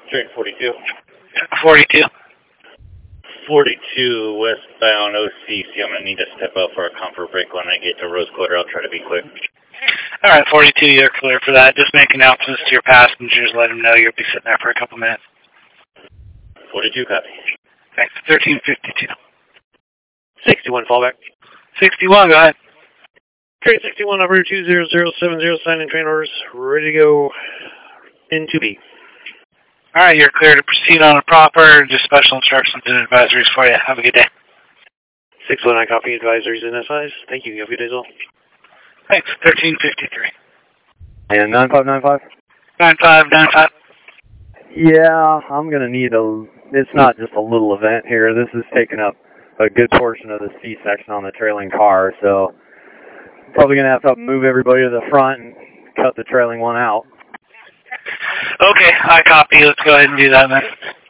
Train 42. 42. 42 westbound OCC. I'm going to need to step out for a comfort break when I get to Rose Quarter. I'll try to be quick. All right, 42, you're clear for that. Just make announcements to your passengers. Let them know you'll be sitting there for a couple minutes. 42, copy. Thanks. 1352. 61, fallback. 61, go ahead. Train 61, operator 20070, signing train orders, ready to go in 2B. All right, you're clear to proceed on a proper. Just special instructions and advisories for you. Have a good day. 619, copy advisories and SIs. Thank you. Have a good day, all. Thanks. 1353. And 9595? 9595. Yeah, I'm going to need it's not just a little event here. This is taking up a good portion of the C section on the trailing car, so probably going to have to move everybody to the front and cut the trailing one out. Okay, I copy. Let's go ahead and do that then.